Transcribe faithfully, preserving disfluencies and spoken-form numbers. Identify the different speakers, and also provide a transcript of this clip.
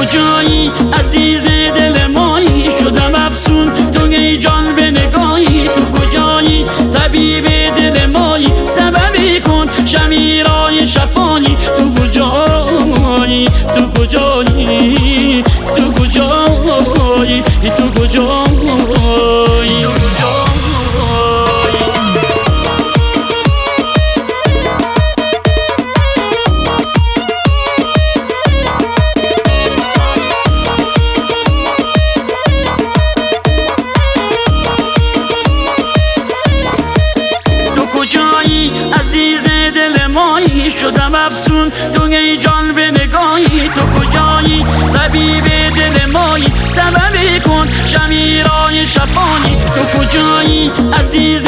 Speaker 1: کجایی عزیز دل مایی، شدم افسون تو ای جان به نگاهی. تو کجایی طبیب دل مایی، سببی کن شمیرای شفایی. تو کجایی تو کجایی تو کجایی تو کجایی عزیز دل مایی، شدم افسون تو ای جان به نگاهی. تو کجایی طبیب دل مایی، سببی کن شمیرای شفایی. تو کجایی عزیز